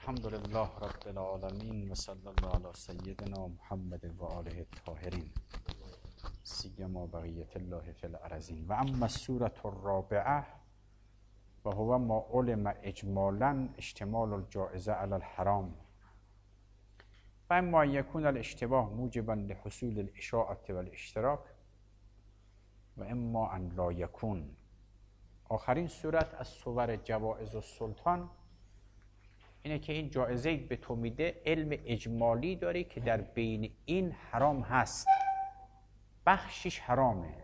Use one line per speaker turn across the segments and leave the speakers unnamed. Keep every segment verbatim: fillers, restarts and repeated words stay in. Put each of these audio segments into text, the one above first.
الحمد لله رب العالمین و صلی الله علی سیدنا محمد و آله الطاهرین سیما بقیت الله فی الارضین. و اما السوره الرابعه و هو ما علم اجمالا اشتمال الجائزه علی الحرام و اما یکون الاشتباه موجبا لحصول الاشاعه و الاشتراک و اما ان لا یکون. آخرین صورت از صور جوائز السلطان اینه که این جایزه به تو میده علم اجمالی داری که در بین این حرام هست، بخشش حرامه.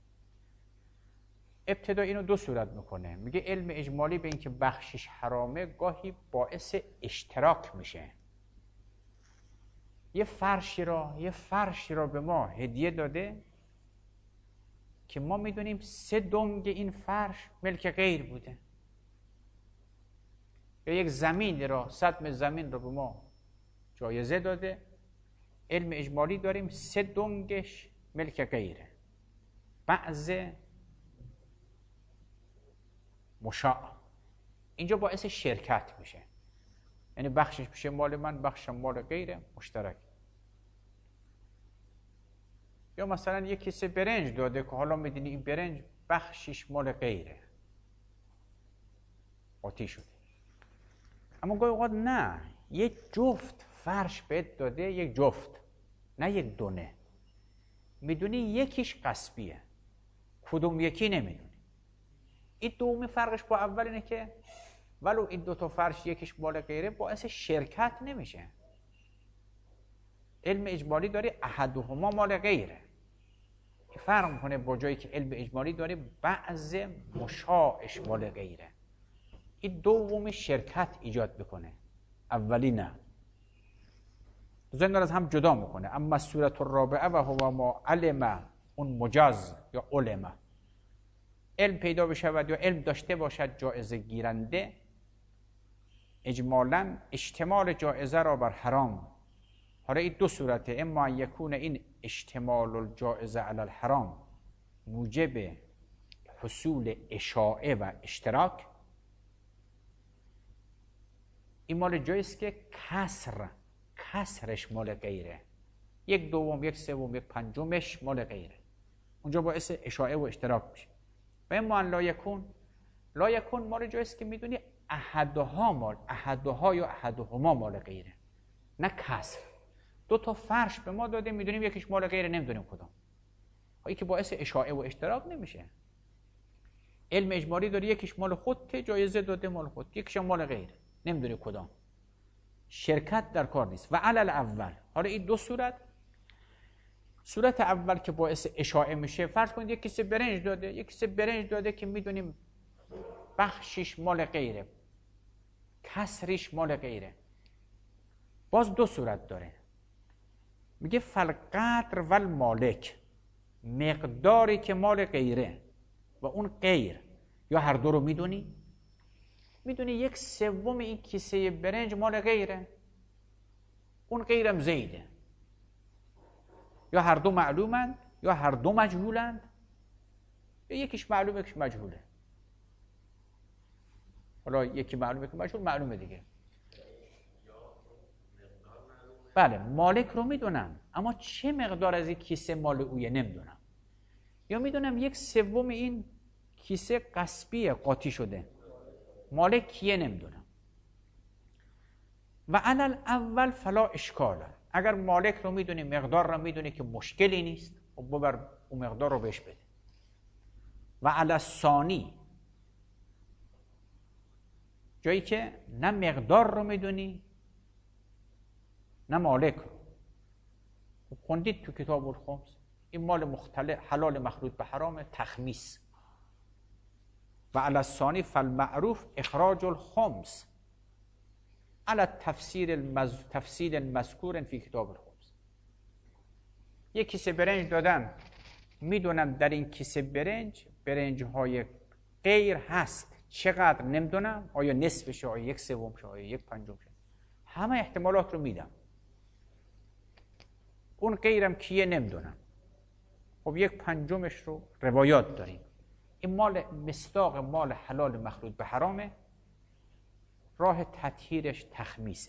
ابتدا اینو دو صورت میکنه، میگه علم اجمالی به این که بخشش حرامه گاهی باعث اشتراک میشه. یه فرشی را یه فرشی را به ما هدیه داده که ما میدونیم سه دنگ این فرش ملک غیر بوده، یا یک زمین را صدم زمین را به ما جایزه داده، علم اجمالی داریم سه دنگش ملک غیره، بعض مشاع. اینجا باعث شرکت میشه، یعنی بخشش میشه مال من، بخشم مال غیره، مشترک. یا مثلا یک کیسه برنج داده که حالا میدونی این برنج بخشش مال غیره، قاطی شده. اما گاهی اوقات نه، یک جفت فرش بهت داده، یک جفت، نه یک دونه. میدونی یکیش غصبیه، کدوم یکی نمیدونی. این دومی فرقش با اول اینه که ولو این دو تا فرش یکیش مال غیره باعث شرکت نمیشه. علم اجمالی داری احدهما مال غیره، که فرق میکنه با جایی که علم اجمالی داری بعض مشاعش مال غیره. این دومی شرکت ایجاد بکنه، اولی نه. دوزن از هم جدا میکنه. اما سورة الرابعه و هو ما علم، اون مجاز یا علم، علم پیدا بشود یا علم داشته باشد جایزه گیرنده اجمالا اشتمال جایزه را بر حرام. حالا این دو صورته، اما یکون این اشتمال الجائزه علی الحرام موجب حصول اشاعه و اشتراک. این مال جایست که کسر کسرش مال غیره، یک دوم یک سوم یک پنجمش مال غیره، اونجا باعث اشاعه و اشتراک میشه. و اما ان لا یکون، لا یکون مال جایست که میدونی احدها مال احدها یا احدهما مال غیره، نه کسر. دو تا فرش به ما داده، میدونیم یکیش مال غیره، نمیدونیم کدام. این که باعث اشاعه و اشتراک نمیشه. علم اجمالی داره یکیش مال خودته، جایزه داده مال خود، یکیش مال غیره، نمیدونی کدام. شرکت در کار نیست. و علل اول، حالا این دو صورت، صورت اول که باعث اشاعه میشه، فرض کنید یک کیسه برنج داده، یک کیسه برنج داده که میدونیم بخشش مال غیره، کسرش مال غیره. باز دو صورت داره، میگه فالقدر و المالک، مقداری که مال غیره و اون غیر، یا هر دو رو میدونی، میدونی یک سوم این کیسه برنج مال غیره، اون غیرم زیده، یا هر دو معلومند یا هر دو مجهولند، یا یکیش معلومه یکیش مجهوله. حالا یکی معلومه که مجهول معلومه دیگه. بله مالک رو میدونم، اما چه مقدار از این کیسه مال اویه نمیدونم. یا میدونم یک سوم این کیسه غصبیه، قاطی شده، مالک کیه نمیدونم. و علل اول فلا اشکال، اگر مالک رو میدونی، مقدار رو میدونی که مشکلی نیست، و ببر اون مقدار رو بهش بده. و علی الثانی، جایی که نه مقدار رو میدونی نه مالک رو. خوندید تو کتاب الخمس این مال مختلف، حلال مخلوط به حرام، تخمیس. و علی الثانی فالمعروف اخراج الخمس علی تفسیر المز... تفصیل مذکور فی کتاب الخمس. یک کیسه برنج دادم، میدونم در این کیسه برنج برنج های غیر هست، چقدر نمیدونم، آیا نصفشه، آیا یک سومشه، آیا یک پنجمشه، همه احتمالات رو میدم. اون غیرم کیه نمیدونم. خب یک پنجمش رو روایات داریم. این مال مصداق مال حلال مخلوط به حرامه، راه تطهیرش تخمیسه.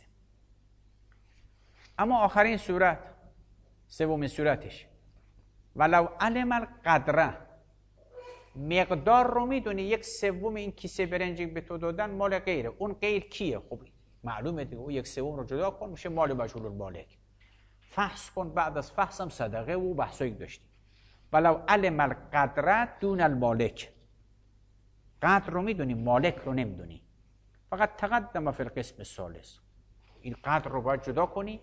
اما آخرین صورت، سومین صورتش، ولو علم القدره، مقدار رو میدونی یک سوم این کیسه برنجی به تو دادن مال غیره، اون غیر کیه؟ خب معلومه دیگه، اون یک سوم رو جدا کن میشه مال مجهول المالک. فحص کن، بعد از فحصم صدقه و بحثایی داشتیم. ولو علم القدره دون المالک، قدر رو میدونی مالک رو نمیدونی. فقط تقدم فی القسم الثالث، این قدر رو باید جدا کنی،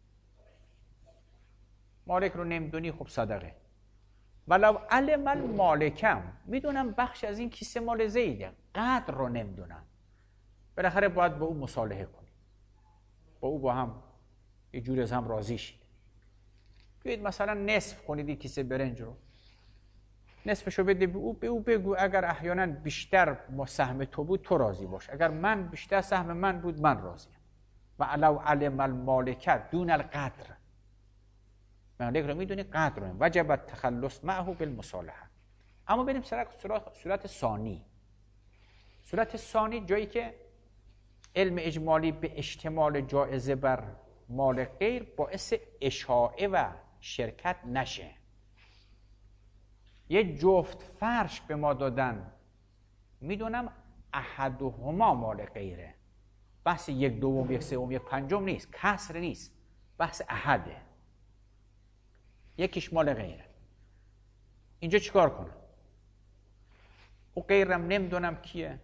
مالک رو نمیدونی، خب صدقه. ولو علم المالکم، میدونم بخش از این کیسه مال زیده، قدر رو نمیدونم، بالاخره باید با او مصالحه کنی، با او با هم یه جور از هم راضی شید. بیایید مثلا نصف کنید این کیسه برنج رو، نصفشو بده به او، به او بگو اگر احیانا بیشتر سهم تو بود تو راضی باش، اگر من بیشتر سهم من بود من راضیم. و ولو علم المالک دون القدر، مالک رو میدونی، قدر رو وجب التخلص معه بالمصالحه. اما بریم سراغ صورت ثانی. صورت ثانی جایی که علم اجمالی به اشتمال جایزه بر مال غیر باعث اشاعه و شرکت نشه. یه جفت فرش به ما دادن، میدونم احدهما مال غیره، بحث یک دوم یک سوم یک پنجم نیست، کسر نیست، بحث احده، یکیش مال غیره. اینجا چیکار کنم؟ او غیرم نمیدونم کیه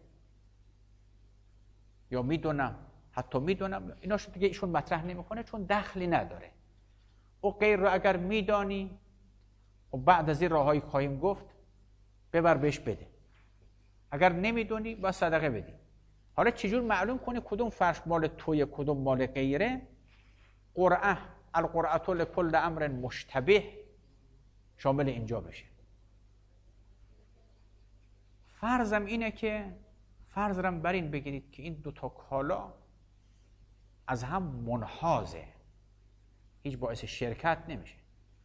یا میدونم، حتی میدونم، ایناشو دیگه ایشون مطرح نمیکنه چون دخلی نداره. او غیر رو اگر میدانی و بعد از این راههایی خواهیم گفت ببر بهش بده، اگر نمیدونی با صدقه بدی. حالا چجور معلوم کنی کدوم فرش مال توی کدوم مال غیره؟ قرعه، القرعه لکل امر مشتبه شامل اینجا بشه. فرضم اینه که فرضم بر این بگیرید که این دوتا کالا از هم منحازه، هیچ باعث شرکت نمیشه.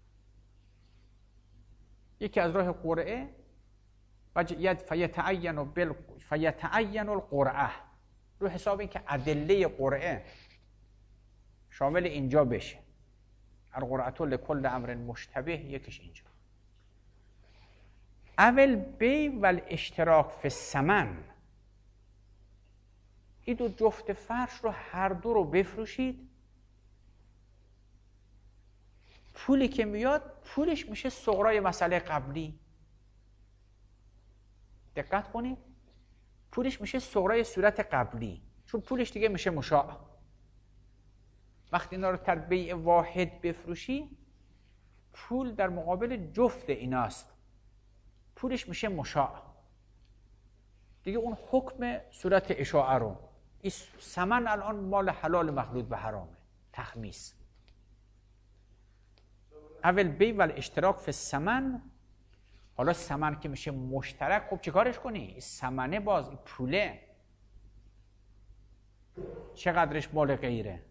یکی از راه قرعه و فیتعین بال فیتعین القرعه، رو حساب این که ادله قرعه شامل اینجا بشه. القرعه لکل امر مشتبه یکیش اینجا. اول بی و الاشتراک فی الثمن، این دو جفت فرش رو هر دو رو بفروشید، پولی که میاد پولش میشه صغرای مسئله قبلی. دقت کنید، پولش میشه صغرای صورت قبلی، چون پولش دیگه میشه مشاع. وقتی اینا رو در بیع واحد بفروشی، پول در مقابل جفت ایناست، پولش میشه مشاع دیگه، اون حکم صورت اشاعه رو. این ثمن الان مال حلال مخلوط به حرامه، تخمیس. اول بی و الاشتراک فی الثمن. حالا ثمن که میشه مشترک، خب چه کارش کنی؟ این ثمنه باز این پوله چقدرش مال غیره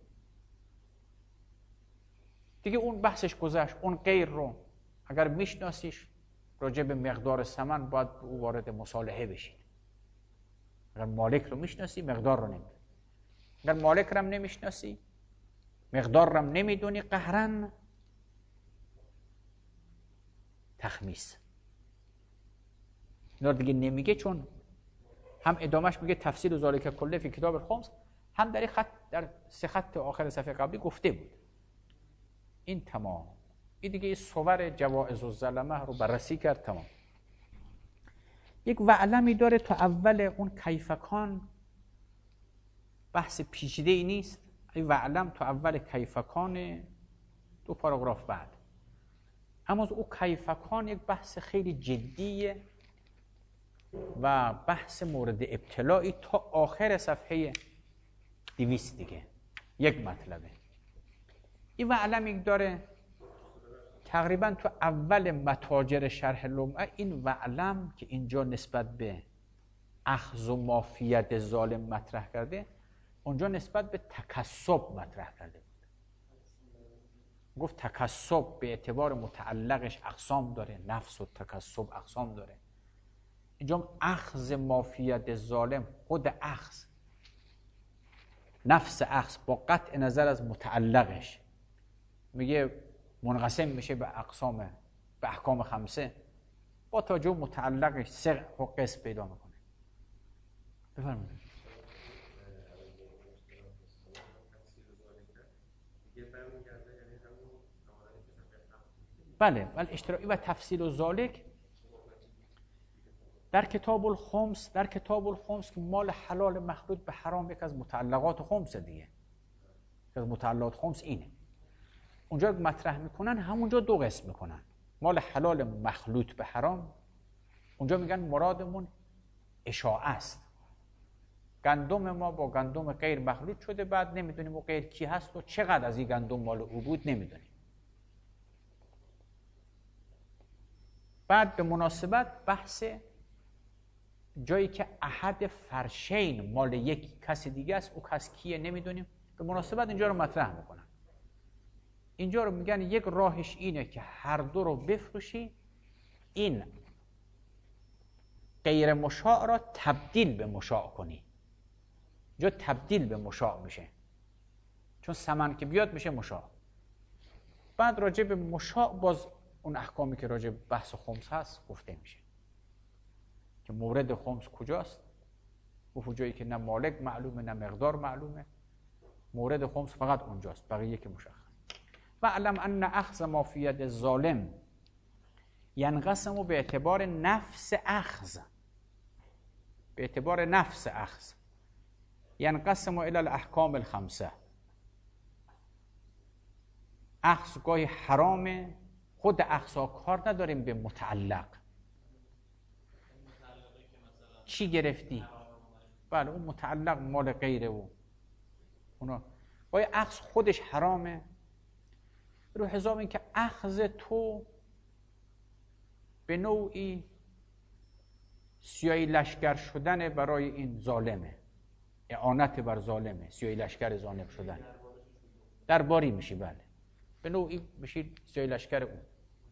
دیگه، اون بحثش گذشت. اون غیر رو اگر میشناسیش راجع به مقدار ثمن باید او وارد مصالحه بشید. اگر مالک رو میشناسی مقدار رو نمیدونی، اگر مالک رو هم نمیشناسی مقدار رو هم نمیدونی، قهرن تخمیس. اینا دیگه نمیگه، چون هم ادامش میگه تفسیر ذالک کله فی کتاب الخمس، هم در خط در سه خط آخر صفحه قبلی گفته بود. این تمام. این دیگه صور جوائز الظلمه رو بررسی کرد، تمام. یک وعلمی داره تو اول اون کیفکان، بحث پیچیده ای نیست. این وعلم تو اول کیفکان، دو پاراگراف بعد. اما از او کیفکان یک بحث خیلی جدیه و بحث مورد ابتلاعی تا آخر صفحه دویست دیگه. یک مطلبه. این وعلمی داره تقریبا تو اول متاجر شرح لمعه. این وعلم که اینجا نسبت به اخذ و مافیت ظالم مطرح کرده، اونجا نسبت به تکسب مطرح کرده بود. گفت تکسب به اعتبار متعلقش اقسام داره، نفس و تکسب اقسام داره. اینجا اخذ مافیت ظالم، خود اخذ نفس اخذ با قطع نظر از متعلقش میگه منقسم میشه به اقسام به احکام خمسه، با توجه متعلقش سه قسم پیدا میکنه. بفرمایید. بله بله اشتراکی و تفصیل و ذالک در کتاب الخمس، در کتاب الخمس که مال حلال مخلوط به حرام یک از متعلقات خمس دیگه، یک از متعلقات خمس اینه. اونجا مطرح میکنن همونجا دو قسم میکنن، مال حلال مخلوط به حرام اونجا میگن مرادمون اشاعه است، گندم ما با گندم غیر مخلوط شده، بعد نمیدونیم اون غیر کی هست و چقدر از این گندم مال او بود نمیدونیم. بعد به مناسبت بحث جایی که احد فرشین مال یک کس دیگه است، او کس کیه نمیدونیم، به مناسبت اینجا رو مطرح میکنن. اینجا رو میگن یک راهش اینه که هر دو رو بفروشی، این غیر مشاع را تبدیل به مشاع کنی. اینجا تبدیل به مشاع میشه، چون ثمن که بیاد میشه مشاع. بعد راجع به مشاع باز اون احکامی که راجع به بحث خمس هست گفته میشه که مورد خمس کجاست، و جایی که نه مالک معلومه نه مقدار معلومه، مورد خمس فقط اونجاست، بقیه که مشخص. و علم ان اخذ ما فی ید الظالم ینقسم به اعتبار نفس اخذ، به اعتبار نفس اخذ ینقسم الی الاحکام الخمسه. اخذ گاهی حرامه، خود اخذا کار نداریم به متعلق چی گرفتی، بله اون متعلق مال غیره و اونا گاهی اخذ خودش حرامه، رو حساب این که اخذ تو به نوعی سیاهی لشکر شدن برای این ظالمه، اعانت بر ظالمه، سیاهی لشکر ظالم شدن، درباری میشی، بله به نوعی میشی سیاهی لشکر اون.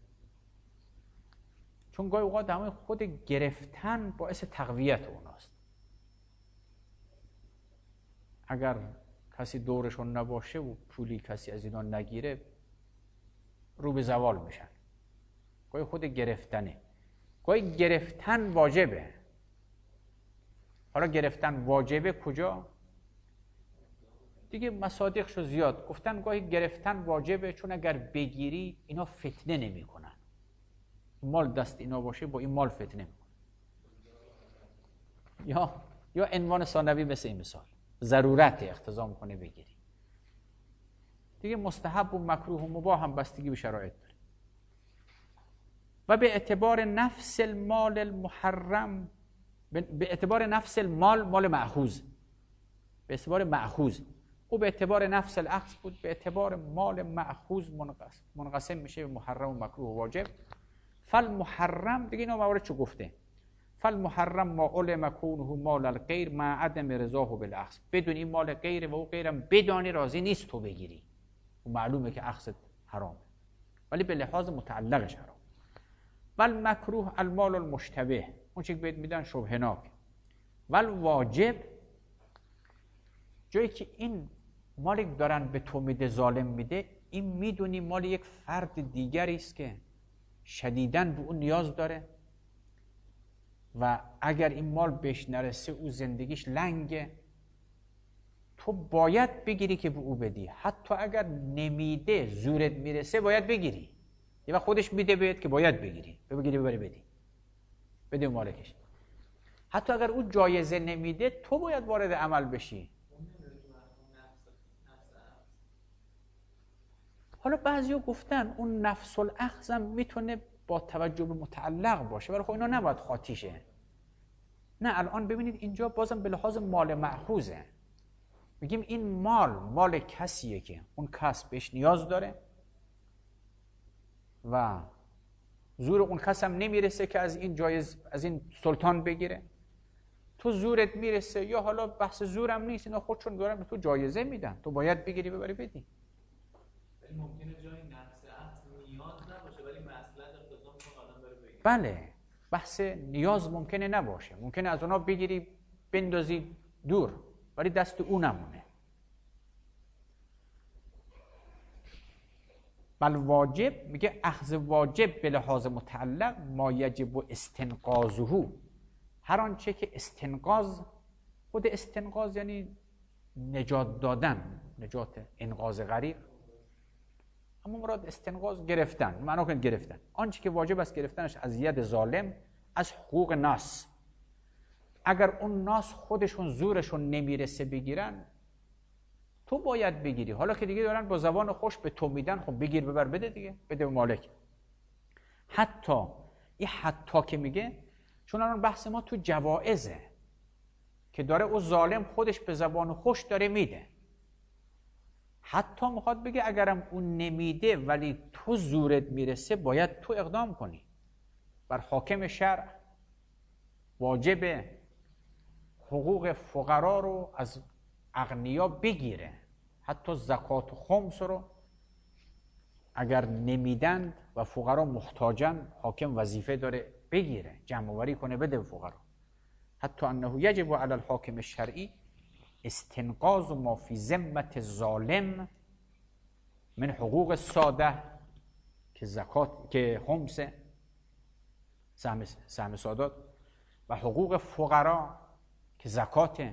چون گاهی اوقات همه خود گرفتن باعث تقویت اوناست. اگر کسی دورشون نباشه و پولی کسی از اینا نگیره رو به زوال میشن. گاهی خود گرفتنه، گاهی گرفتن واجبه. حالا گرفتن واجبه کجا؟ دیگه مصادیقشو زیاد گفتن. گاهی گرفتن واجبه چون اگر بگیری اینا فتنه نمی کنن، مال دست اینا باشه با این مال فتنه می کنن. یا یا عنوان ثانوی مثل این مثال ضرورت اقتضا میکنه بگیری. دیگه مستحب و مکروه و مباح هم بستگی به شرایط داره. و به اعتبار نفس المال المحرم، به اعتبار نفس المال مال مأخوذ، به اعتبار مأخوذ، او به اعتبار نفس الاخذ بود، به اعتبار مال مأخوذ منقسم منقسم میشه به محرم و مکروه و واجب. فالمحرم دیگه اینا موارد چو گفته، فالمحرم ما علم کونه مال الغیر مع عدم رضاه بالاخذ، بدون این مال غیره و او غیرم بدانی راضی نیست تو بگیری، و معلومه که اخذ حرامه ولی به لحاظ متعلقش حرام. ول مکروه المال المشتبه، اون چیزی که بهت میدن شبهناک. ول واجب جایی که این مالک دارن به تو میده ظالم میده، این میدونی مال یک فرد دیگری است که شدیداً به اون نیاز داره و اگر این مال بهش نرسه او زندگیش لنگه، تو باید بگیری که به او بدی. حتی اگر نمیده زورت میرسه باید بگیری، یه وقت خودش میده بهت که باید بگیری، بگیری ببری بدی بده مالکش. حتی اگر او جایزه نمیده تو باید وارد عمل بشی. حالا بعضیا گفتن اون نفس الاخذ هم میتونه با توجه به متعلق باشه، ولی خب اینا نباید خاطیشه. نه الان ببینید اینجا بازم به لحاظ مال مأخوذه، میگیم این مال مال کسیه که اون کس بهش نیاز داره و زور اون کس هم نمیرسه که از این جایز از این سلطان بگیره، تو زورت میرسه، یا حالا بحث زورم نیست، اینا خودشون دارن به تو جایزه میدن، تو باید بگیری ببری بدی.
ولی ممکنه جای نفس اصل نیاز نباشه ولی مصلحت اقتضا میکنه آدم بره بگیره.
بله بحث نیاز ممکنه نباشه، ممکنه از اونا بگیری بندازی دور ولی دست او نمونه، بل واجب، میگه اخذ واجب به لحاظ متعلق ما یجب استنقاذه، هر آنچه که استنقاذ، خود استنقاذ یعنی نجات دادن، نجات، انقاذ غریق، اما مراد استنقاذ گرفتن، معنا کنید گرفتن، آنچه که واجب است گرفتنش از ید ظالم، از حقوق ناس. اگر اون ناس خودشون زورشون نمیرسه بگیرن، تو باید بگیری. حالا که دیگه دارن با زبان خوش به تو میدن، خب بگیر ببر بده دیگه، بده به مالک. حتی این حتی که میگه چون الان بحث ما تو جوائزه که داره او ظالم خودش به زبان خوش داره میده، حتی میخواد بگه اگرم اون نمیده ولی تو زورت میرسه باید تو اقدام کنی. بر حاکم شرع واجب حقوق فقرا رو از اغنیا بگیره، حتی زکات و خمس رو اگر نمیدند و فقرا محتاجن، حاکم وظیفه داره بگیره، جمع آوری کنه بده به فقرا. حتی انه یجب علی الحاکم الشرعی استنقاذ ما فی ذمة الظالم من حقوق الساده که زکات، که خمس سهم سهم سادات، و حقوق فقرا که زکاته،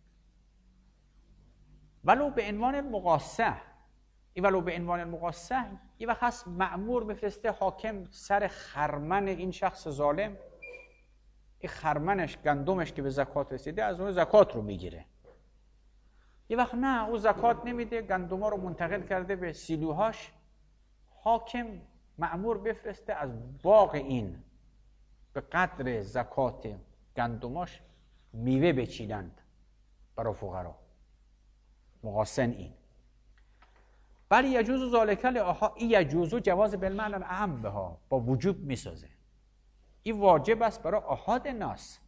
ولو به عنوان المقاصه. این ولو به عنوان المقاصه یه وقت هست مأمور بفرسته حاکم سر خرمن این شخص ظالم، این خرمنش، گندمش که به زکات رسیده، از اون زکات رو میگیره. یه وقت نه، او زکات نمیده، گندما رو منتقل کرده به سیلوهاش، حاکم مأمور بفرسته از باغ این به قدر زکات گندماش میوه بچینند برای فقرا. مقاسن این. ولی یجوز ذالک لآها، این یجوز جواز بالمعنی الاعم بها، با وجوب میسازه. این واجب است برای احاد ناس،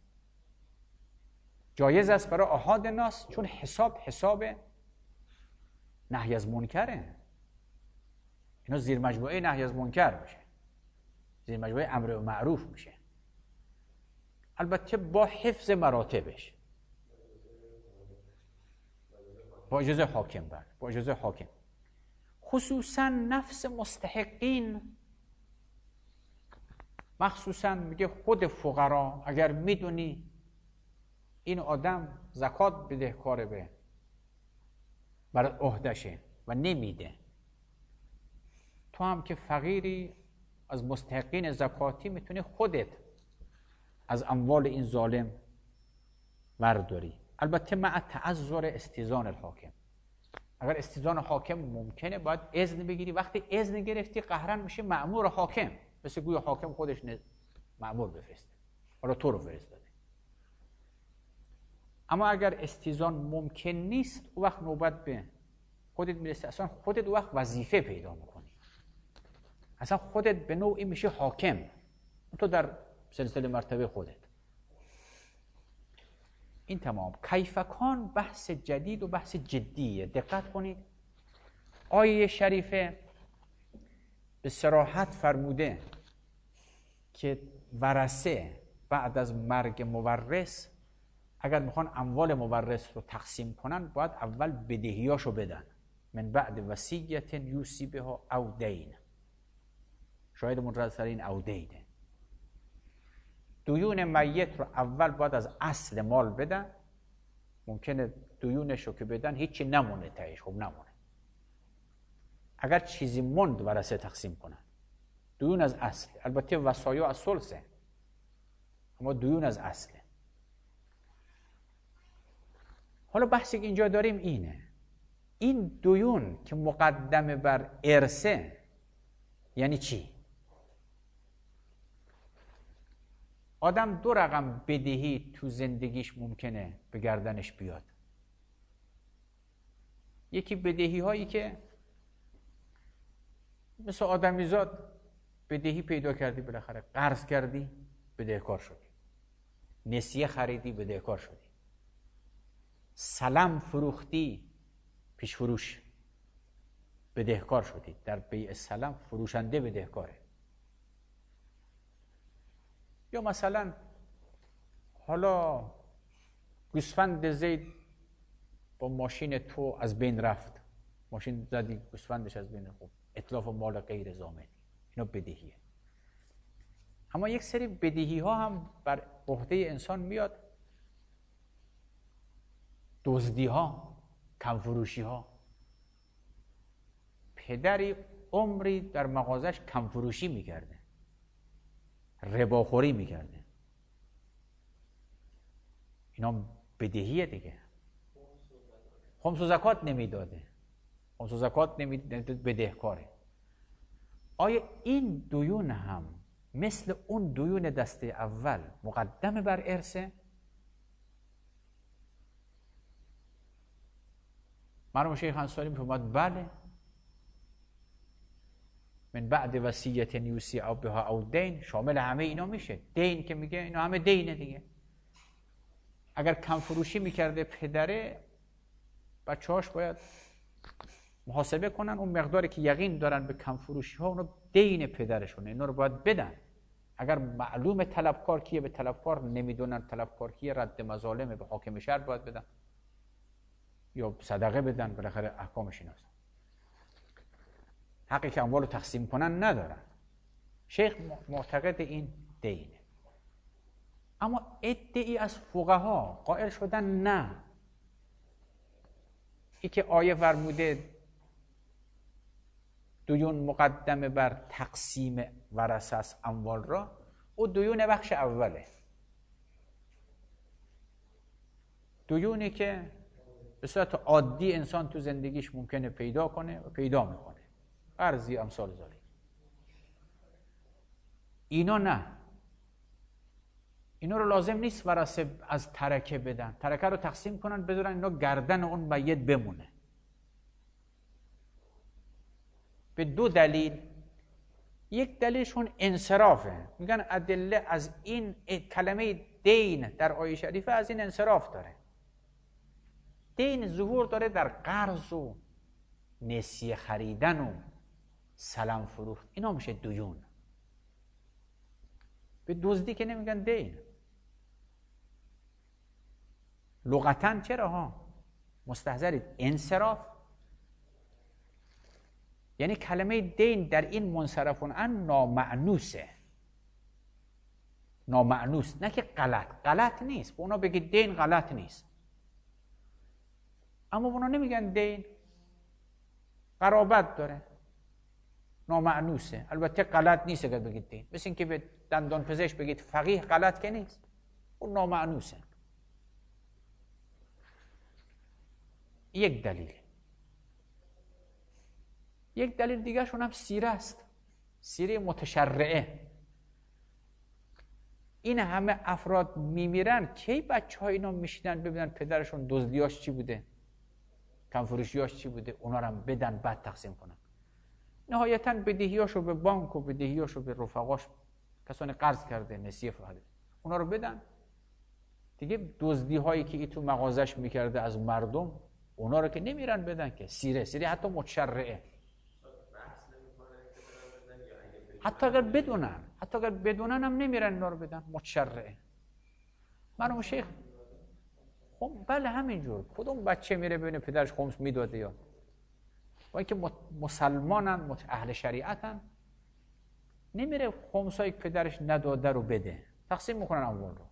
جایز است برای احاد ناس، چون حساب حساب نهی از منکره. اینا زیر مجموعه نهی از منکر میشه، زیر مجموعه امر معروف میشه، البته با حفظ مراتبش، با اجازه حاکم. بر با اجازه حاکم. خصوصا نفس مستحقین، مخصوصا میگه خود فقرا، اگر میدونی این آدم زکات بدهکاره به بر عهدشه و نمیده، تو هم که فقیری از مستحقین زکاتی میتونی خودت از اموال این ظالم ورداری، البته مع تعذر استئذان الحاکم. اگر استئذان حاکم ممکنه باید اذن بگیری، وقتی اذن گرفتی قهرن میشه مأمور حاکم، مثل گویا حاکم خودش مأمور بفرسته، حالا تو رو فرستاده. اما اگر استئذان ممکن نیست، اون وقت نوبت به خودت میرسه، اصلا خودت اون وقت وظیفه پیدا میکنی، اصلا خودت به نوعی میشه حاکم، تو در سلسله مرتبه خودت. این تمام. کیفکان بحث جدید و بحث جدیه، دقت کنید. آیه شریفه به صراحت فرموده که ورثه بعد از مرگ مورث اگر میخوان اموال مورث رو تقسیم کنن، باید اول بدهیاشو بدن، من بعد وصیت یوصی بها او دین. شاید منرد سر این او دینه. دیون میت رو اول باید از اصل مال بدن، ممکنه دیونش رو که بدن هیچی نمونه تهش، خب نمونه، اگر چیزی موند ورثه تقسیم کنن. دیون از اصل، البته وصایا از ثلثه، اما دیون از اصله. حالا بحثی که اینجا داریم اینه، این دیون که مقدمه بر ارثه یعنی چی؟ آدم دو رقم بدهی تو زندگیش ممکنه به گردنش بیاد. یکی بدهی هایی که مثل آدمیزاد بدهی پیدا کردی، بالاخره قرض کردی بدهکار شدی، نسیه خریدی بدهکار شدی، سلم فروختی پیش فروش بدهکار شدی، در بیع سلم فروشنده بدهکاره. یا مثلا حالا گوسفند زید با ماشین تو از بین رفت، ماشین زدی گوسفندش از بین، خب اتلاف مال غیر ضامن، اینا بدهیه. اما یک سری بدهی ها هم بر عهده انسان میاد، دزدی ها، کمفروشی ها. پدری عمری در مغازش کمفروشی میکرده، رباخوری میکرده، اینا بدهیه دیگه. خمس و زکات نمیداده، خمس و زکات نمیداده، بدهکاره. آیا این دیون هم مثل اون دیون دسته اول مقدم بر ارثه؟ مرحوم شیخ انصاری میفرماد بله، من بعد وصیت یوصی او بها او دین، شامل همه اینا میشه. دین که میگه اینا همه دینه دیگه. اگر کم فروشی میکرده پدره، بچه‌هاش باید محاسبه کنن اون مقداری که یقین دارن به کم فروشی ها، اونو دین پدرشونه، اینا رو باید بدن. اگر معلوم طلبکار کیه به طلبکار، نمیدونن طلبکار کیه، رد مظالم به حاکم شهر باید بدن یا صدقه بدن، بالاخره احکامش ایناست. حقی که اموالو تقسیم کنن ندارن. شیخ معتقد این دینه. اما عده‌ای از فقها قائل شدن نه، ای که آیه فرموده دیون مقدمه بر تقسیم ورثه است اموال را، او دیون بخش اوله، دیونی که به صورت عادی انسان تو زندگیش ممکنه پیدا کنه و پیدا میکنه، قرضی امثال ذالک. اینا نه، اینا رو لازم نیست ورثه از ترکه بدن، ترکه رو تقسیم کنن بذارن اینا گردن اون میت بمونه. به دو دلیل. یک دلیلشون انصرافه، میگن ادله از این کلمه دین در آیه شریفه از این انصراف داره. دین ظهور داره در قرض و نسیه خریدن و سلام فروخت، اینا میشه دیون. به دزدی که نمیگن دین. لغتاً چرا ها مستحضرید؟ انصراف یعنی کلمه دین در این منصرفون ان نامعنوسه، نامعنوس، نه که غلط. غلط نیست به اونا بگید دین، غلط نیست، اما اونا نمیگن دین، قرابت داره، نامعنوسه. البته غلط نیست اگر بگید دین، مثل این که به دندان پزشک بگید فقیه، غلط که نیست، اون نامعنوسه. یک دلیل. یک دلیل دیگه شون هم سیره است، سیره متشرعه. این همه افراد میمیرن، کی بچه ها اینا میشیدن ببینن پدرشون دزدیاش چی بوده، کمفروشیاش چی بوده، اونا رو هم بدن بعد تقسیم کنن. نهایتاً بدهیاشو به بانک و بدهیاشو به رفقاش، کسانی قرض کرده نسیه فرده، اونا رو بدن دیگه. دزدی هایی که ای تو مغازش میکرده از مردم، اونا رو که نمیرن بدن که. سیره سیره حتی متشرعه. حتی اگر بدونن حتی اگر بدونن هم نمیرن اینا رو بدن، متشرعه. مرحوم شیخ خب بله همینجور. کدوم بچه میره ببینه پدرش خمس میداده؟ یا با اینکه مسلمانن، اهل شریعتن، نمیره خمسایی که پدرش نداده رو بده، تقسیم میکنن اموال رو.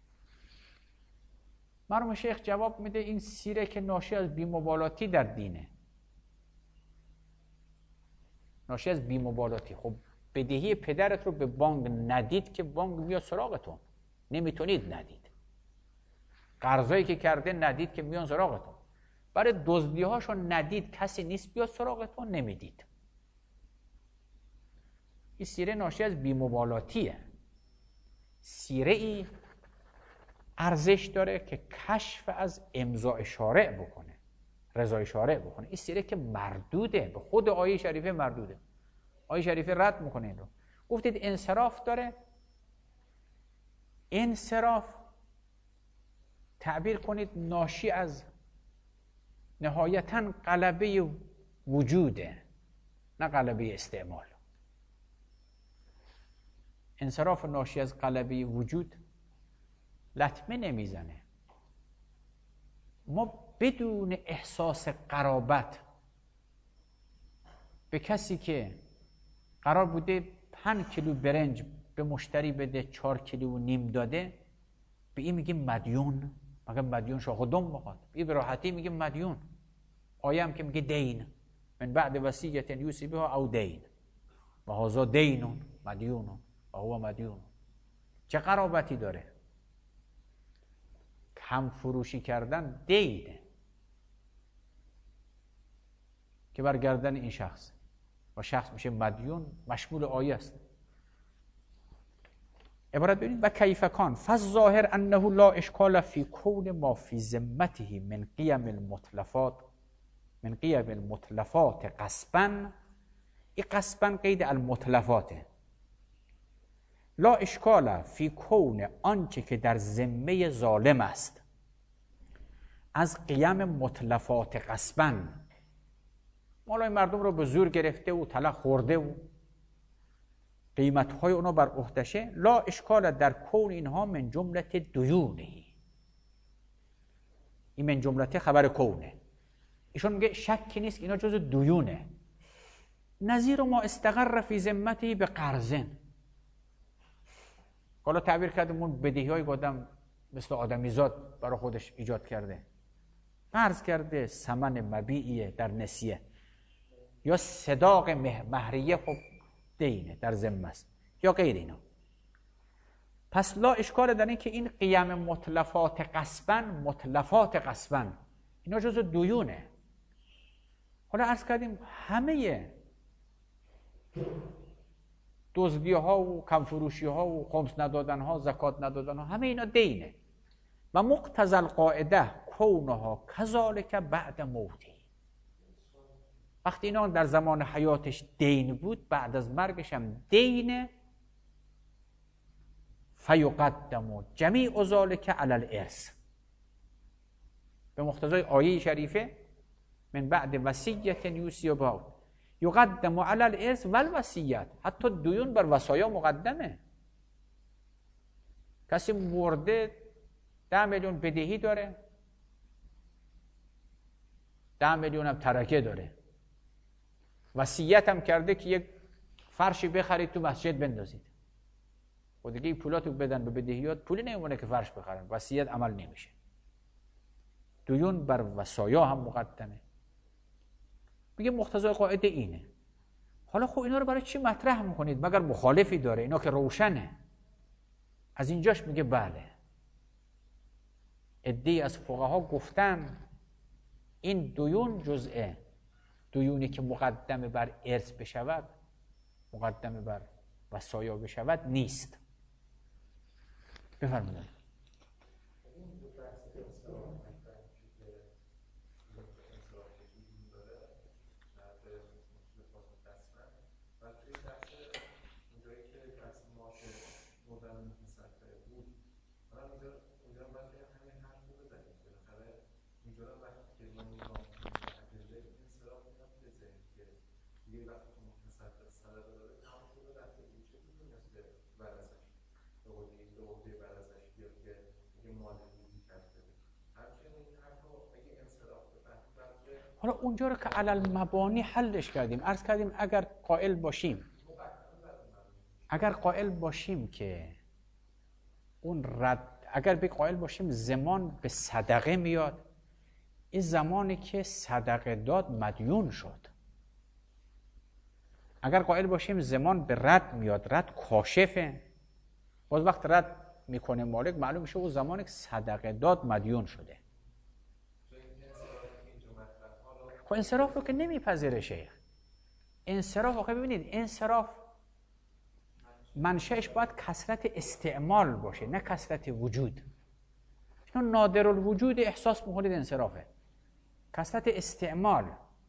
مرحوم شیخ جواب میده این سیره که ناشی از بی‌مبالاتی در دینه، ناشی از بی‌مبالاتی. خب بدهی پدرت رو به بانک ندید که بانک میاد سراغتون، نمیتونید ندید. قرضایی که کرده ندید که میان سراغتون. برای دزدی هاشو ندید، کسی نیست بیاد سراغتون، نمیدید. این سیره ناشی از بی‌مبالاتیه. سیره ای ارزش داره که کشف از امضاء شارع بکنه، رضای شارع بکنه. این سیره که مردوده، به خود آیه شریفه مردوده. آیه شریفه رد میکنه این رو. گفتید انصراف داره. انصراف تعبیر کنید ناشی از نهایتاً غلبه وجوده، نه غلبه استعمال. انصراف ناشی از غلبه وجود لطمه نمیزنه. ما بدون احساس قرابت به به کسی که قرار بوده پنج کیلو برنج به مشتری بده چهار کیلو و نیم داده، به این میگیم مدیون. مگه مدیون شاخ و دم میخواد؟ این به راحتی میگیم مدیون. آیه هم که میگه دین من بعد وصیت یوصی بها او دین و هذا دین مدیون و هو مدیون. چه قرابتی داره؟ کم فروشی کردن دینه که برگردن این شخص و شخص میشه مدیون، مشمول آیه است. عبارت ببینید و کیف کان فالظاهر انه لا اشکال فی کون ما فی ذمته من قیم المتلفات من قیم المتلفات غصبا. این غصبا قید المتلفاته. لا اشکال فی کون آنچه که در ذمه ظالم است از قیم متلفات غصبا، مالای مردم رو به زور گرفته و طلا خورده و قیمت‌های اونا بر عهدشه. لا اشکال در کون اینها من جملت دیونه. این من جملت خبر کونه. ایشون میگه شکی نیست اینا جز دیونه. نظیر ما استقر فی ذمته به قرضن. حالا تعبیر کردیم اون بدهی‌های آدم مثل آدمیزاد برای خودش ایجاد کرده، قرض کرده، ثمن مبیعیه در نسیه یا صداق مهریه، خب دینه در ذمه است یا غیر اینا. پس لا اشکال در این که این قیم متلفات غصبا، متلفات غصبا اینا جزء دیونه. حالا عرض کردیم همه دزدی ها و کمفروشی ها و خمس ندادن ها، زکات ندادن ها، همه اینا دینه و مقتضی القاعده کونها کذالک بعد موتی. وقتی اینا در زمان حیاتش دین بود، بعد از مرگش هم دینه. فیقدم جمیع ذلک علی الارث، به مقتضای آیه شریفه من بعد وصیت یوصی بها یقدم علی الارث و الوصیت. حتی دیون بر وصایا مقدمه. کسی مرده ده میلیون بدهی داره، ده میلیون هم ترکه داره، وصیت هم کرده که یک فرشی بخرید تو مسجد بندازید. خود دیگه این پولاتو بدن به بدهیات، پولی نمیمونه که فرش بخرن، وصیت عمل نمیشه. دیون بر وصایا هم مقدمه. میگه مقتضای قاعده اینه. حالا خب اینا رو برای چی مطرح میکنید مگر مخالفی داره؟ اینا که روشنه. از اینجاش میگه بله، عده‌ای از فقها گفتن این دیون جزءه دیونی که مقدمه بر ارث بشود، مقدمه بر وصایا بشود نیست. بفرمایید. حالا اونجا رو که علل مبانی حلش کردیم. عرض کردیم اگر قائل باشیم اگر قائل باشیم که اون رد اگر به قائل باشیم زمان به صدقه میاد، این زمانی که صدقه داد مدیون شد. اگر قائل باشیم زمان به رد میاد، رد کاشفه، باز وقت رد میکنه مالک معلوم میشه اون زمانی که صدقه داد مدیون شده. خب انصراف رو که نمیپذیره شیخ. انصراف آخه ببینید، انصراف منشأش باید کثرت استعمال باشه نه کثرت وجود. چون نادر الوجود احساس میکنید انصرافه. کثرت استعمال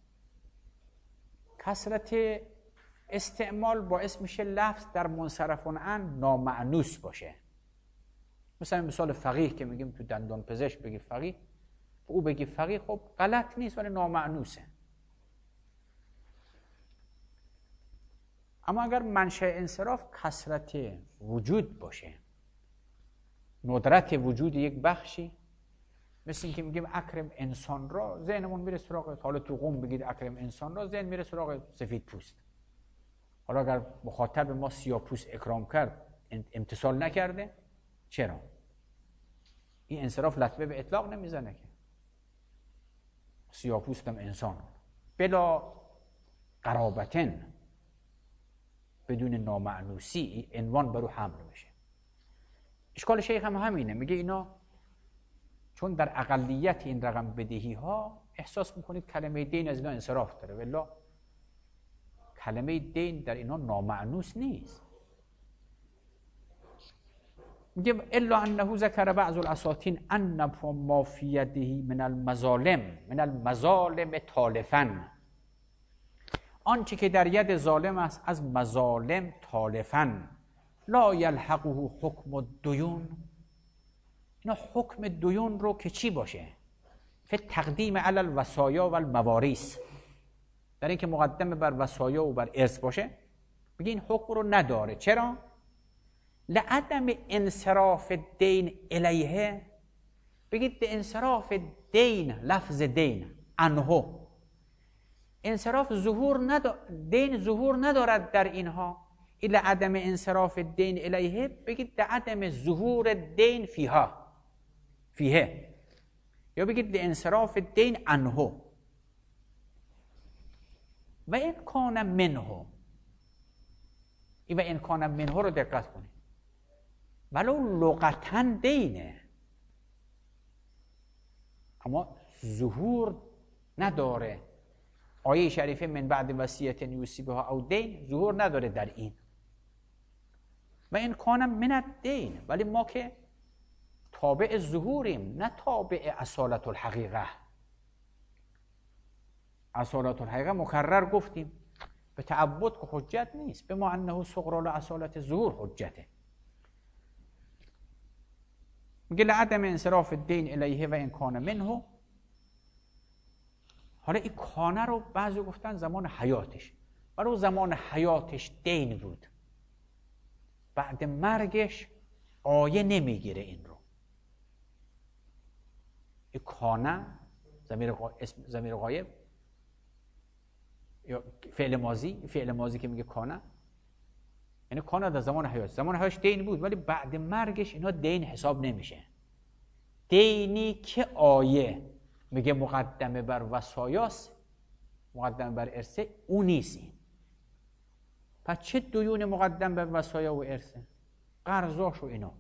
کثرت استعمال باعث میشه لفظ در منصرفون عن نامعنوس باشه. مثلا مثال فقیه که میگیم تو دندان پزشک بگی فقیه، او بگی فقیه، خب غلط نیست ولی نامعنوسه. اما اگر منشأ انصراف کثرت وجود باشه، ندرت وجود یک بخشی مثل اینکه میگیم اکرم انسان را، ذهنمون میره سراغ، حالا تو قم بگید اکرم انسان را، ذهن میره سراغ سفید پوست. حالا اگر مخاطب ما سیاه پوست اکرام کرد امتثال نکرده، چرا؟ این انصراف لطمه به اطلاق نمیزنه که سیاه پوستم انسان بلا قرابتن، بدون نامعنوسی عنوان برو حمل میشه. اشکال شیخ هم همینه، میگه اینا چون در اقلیت این رقم بدهی ها احساس میکنید کلمه دین از اینا انصراف داره، ولی کلمه دین در اینا نامعنوس نیست. میگه الا انه ذکر بعض الاساطین ان ما فی یده من المظالم من المظالم تالفا، آنچه که در ید ظالم است از مظالم تالفا، لا یلحقه حکم الدیون، اینا حکم دیون رو که چی باشه؟ فی تقدیم علی الوصایا و الموارث، در این که مقدم بر وصایا و بر ارث باشه، بگه این حکم رو نداره. چرا؟ لعدم انصراف دین الیه، بگید انصراف دین، لفظ دین عنه، انصراف ظهور ندارد، دین ظهور ندارد در اینها، الا عدم انصراف دین الیه، بگید عدم ظهور دین فیها فیه، یا بگید انصراف دین عنه. و این کان منه، این و این کان منه رو دقت کنید، ولو لغتاً دینه اما ظهور نداره. آیه شریفه من بعد وصیت یوصی بها او دین ظهور نداره در این. و این کان من الدین، ولی ما که تابع ظهوریم نه تابع اصالت الحقیقه. اصالت الحقیقه مکرر گفتیم به تعبد که حجت نیست، به ما انه صغرا لاصالت ظهور حجته. میگه لعدم انصراف الدین الیه و این کان منه. حالا این کانه رو بعضی گفتن زمان حیاتش، ولی زمان حیاتش دین بود، بعد مرگش آیه نمیگیره این رو. این کانه ضمیر اسم ضمیر غایب یا فعل ماضی، فعل ماضی که میگه کانه، یعنی کانه در زمان حیات، زمان حیاتش دین بود ولی بعد مرگش اینا دین حساب نمیشه. دینی که آیه میگه مقدمه بر وصایاست، مقدمه بر ارثه، اون نیست. پس چه دیون مقدم بر وصایا و ارثه؟ قرضاش و اینا.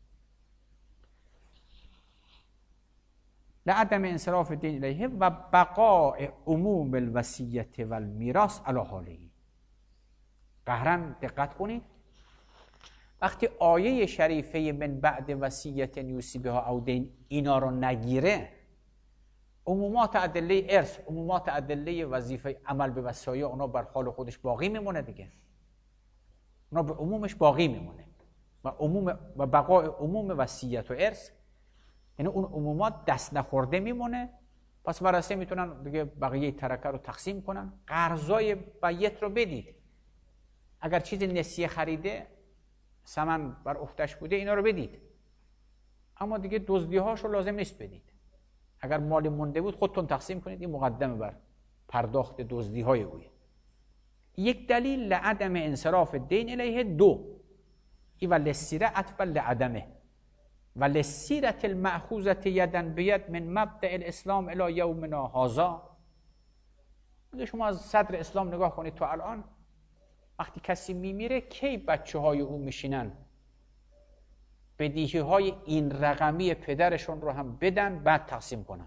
لعدم انصراف دین الیه و بقاء عموم الوصیت و المیراث علی حاله. قهرن دقت کنید، وقتی آیه شریفه من بعد وصیت یوصی بها او دین اینا رو نگیره، عمومات ادله ارث، عمومات ادله وظیفه عمل به وصایا اونا بر حال خودش باقی میمونه دیگه، اونا به عمومش باقی میمونه و عموم و بقای عموم وصیت و ارث، یعنی اون عمومات دست نخورده میمونه. پس ورثه میتونن دیگه بقیه ترکه رو تقسیم کنن. قرضای بیت رو بدید، اگر چیز نسیه خریده ثمن بر عهده‌اش بوده اینا رو بدید، اما دیگه دزدی‌هاشو لازم نیست بدید. اگر مالی مونده بود خودتون تقسیم کنید، این مقدمه بر پرداخت دزدی‌های اوه. یک دلیل لعدم انصراف دین الیه. دو ای و لسیره عطفا لعدمه و لسیرت المأخوذة یدن بید من مبدأ الاسلام الی یومنا هذا. میگه شما از صدر اسلام نگاه کنید تو الان، وقتی کسی میمیره کی بچه های او میشینن بدیهی های این رقمی پدرشون رو هم بدن بعد تقسیم کنن.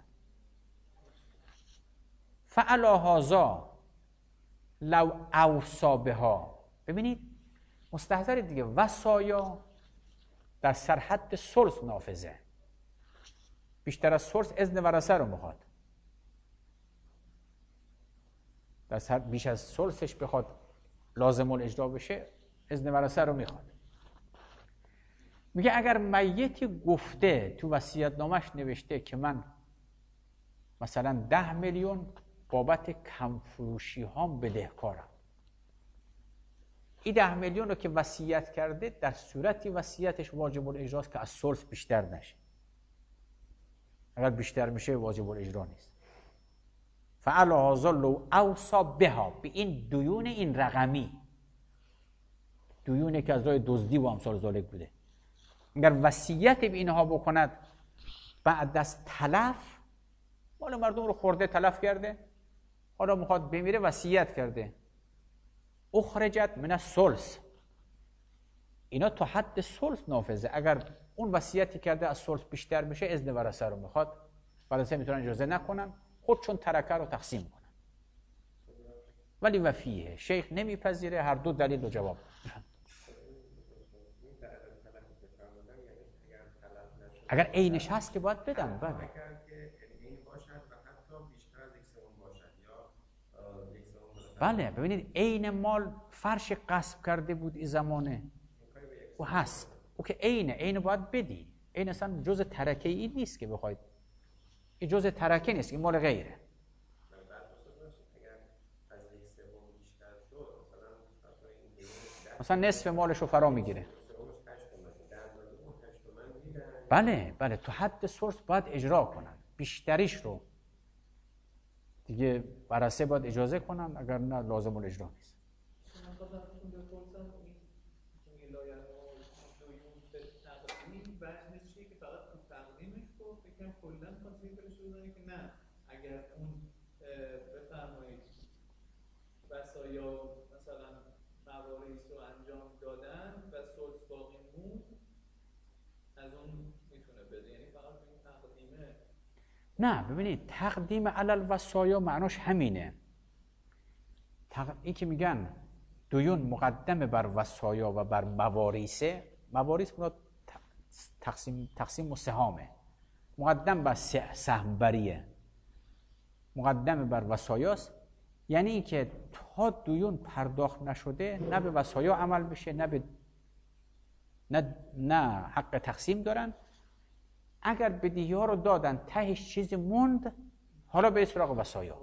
فعلا هذا لو اوصا بها. ببینید مستحضر دیگه، وصایا در سرحد ثلث نافذه، بیشتر از ثلث اذن ورثه رو میخواد، در سرحد بیش از ثلثش بخواد لازم الاجرا بشه اذن ورثه رو میخواد. میگه اگر میتی گفته تو وصیت‌نامه‌اش نوشته که من مثلا ده میلیون بابت کمفروشی هام بدهکارم، این ده میلیون رو که وصیت کرده در صورتی وصیتش واجب الاجراست که از ثلث بیشتر نشه. اگر بیشتر میشه واجب الاجرا نیست. فعل هذا لو اوصى بها، به این دیون این رقمی، دیونی که از راه دزدی و امثال ذالک بوده، اگر وصیت به اینها بکند بعد از تلف، مال مردم رو خورده تلف کرده، حالا میخواد بمیره، وصیت کرده، اخرجت من الثلث، اینا تا حد ثلث نافذه. اگر اون وصیتی کرده از ثلث بیشتر بشه، اذن ورثه رو میخواد، ورثه میتونن اجازه نکنن، خودشون ترکه رو تقسیم کنن. ولی وفیه شیخ نمیپذیره، هر دو دلیل رو جواب. اگر عینش هست که باید بدم. بله بله ببینید عین مال فرش غصب کرده بود این زمانه و هست، او که عین عین باید بدی. عین اصلا جز ترکه ای نیست که بخواید، این جز ترکه نیست، این مال غیره. مثلا نصف مالش رو فرا میگیره. بله بله تو حد ثلث باید اجرا کنن، بیشتریش رو دیگه ورثه باید اجازه کنن، اگر نه لازم الاجرا نیست.
اگر اون بفرمایید وصایا مثلا مواریث رو انجام دادن و ثلث باقی موند، از اون میتونه بده، یعنی فقط این تقدیمه.
نه ببینید تقدیم علی الوصایا معناش همینه. تق... این که میگن دیون مقدم بر وصایا و بر مواریثه، مواریث مراد تقسیم تقسیم و سهامه، مقدم بر سهم بریه، مقدم بر وصایاست. یعنی این که تا دیون پرداخت نشده نه به وصایا عمل بشه، نه به نه نه حق تقسیم دارن. اگر بدیهی ها رو دادن تهش چیزی موند، حالا به سراغ وصایا.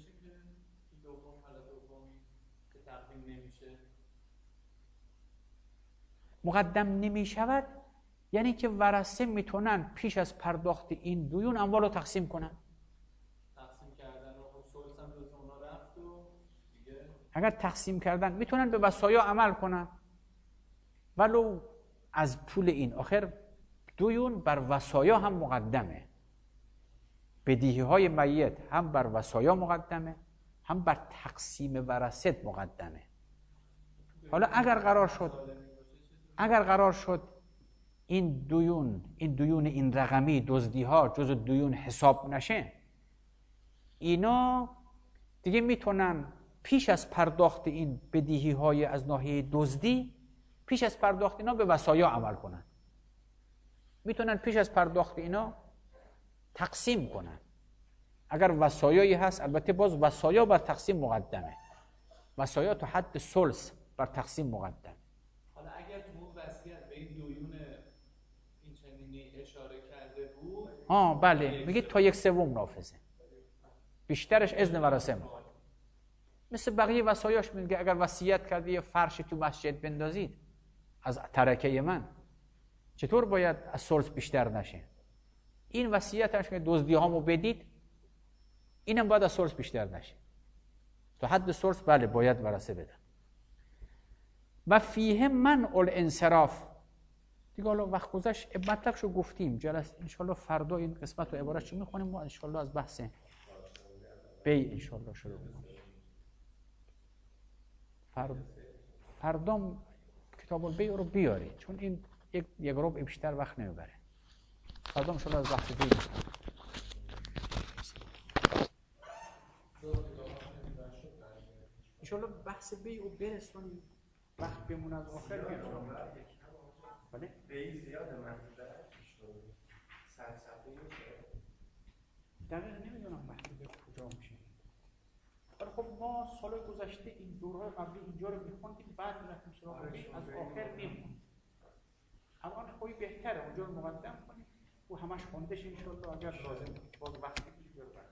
مقدم نمی شود یعنی که ورثه میتونن پیش از پرداخت این دیون اموال رو تقسیم کنن.
تقسیم کردن و ثلث هم جز اونا رفت و دیگه
اگر تقسیم کردن میتونن به وصایا عمل کنن، ولو از پول این. آخر دیون بر وصایا هم مقدمه، بدیهی های میت هم بر وصایا مقدمه، هم بر تقسیم ورثه مقدمه. حالا اگر قرار شد اگر قرار شد این دیون این دیون این رقمی دزدی ها جز دیون حساب نشه، اینا دیگه میتونن پیش از پرداخت این بدیهی های از ناحیه دزدی، پیش از پرداخت اینا به وصایا عمل کنن. میتونن پیش از پرداخت اینا تقسیم کنن. اگر وصایایی هست، البته باز وصایا بر تقسیم مقدمه، وصایا تو حد ثلث بر تقسیم مقدم.
حالا اگر تو اون وصیت به این دیون این چنینی اشاره کرده بود،
آه بله میگه تا یک سوم نافذه، بیشترش اذن ورثه میخواد. مثل بقیه وصایاش میگه اگر وصیت کردی یه فرشی تو مسجد بندازید از ترکه من، چطور باید از ثلث بیشتر نشه؟ این وصیتش که دزدی هامو بدید، اینم باید از ثلث بیشتر نشه. تو حد ثلث بله باید ورثه بدن. و فیه منع الانصراف. دیگه حالا وقت گذشت، مطلبشو گفتیم. جلسه انشالله فردا این قسمت و عبارت چی میخونیم ما انشالله از بحث بیع انشالله شروع کنیم. فردا فردا کتاب البیع رو بیارید، چون این یک یک ربع بیشتر وقت نمیبره. فردا انشالله از بحث بیع انشالله بحث بیع رو برسونیم، وقت بمون از آخر بیاریم. بله؟
بیع زیاده محدوده صد صفحه میشه.
دقیقا نمیدونم بحث بیع کجا میشه. ولی خب ما سال گذشته این دورهای قبلی اینجا رو میخوندیم، بعد میرفتیم سراغ بیع، از آخر میمون. الان خوبی بهتره اونجا رو مقدم کنیم و همش خوندش انشالله اگر لازم باز وقتی بیش بیارم.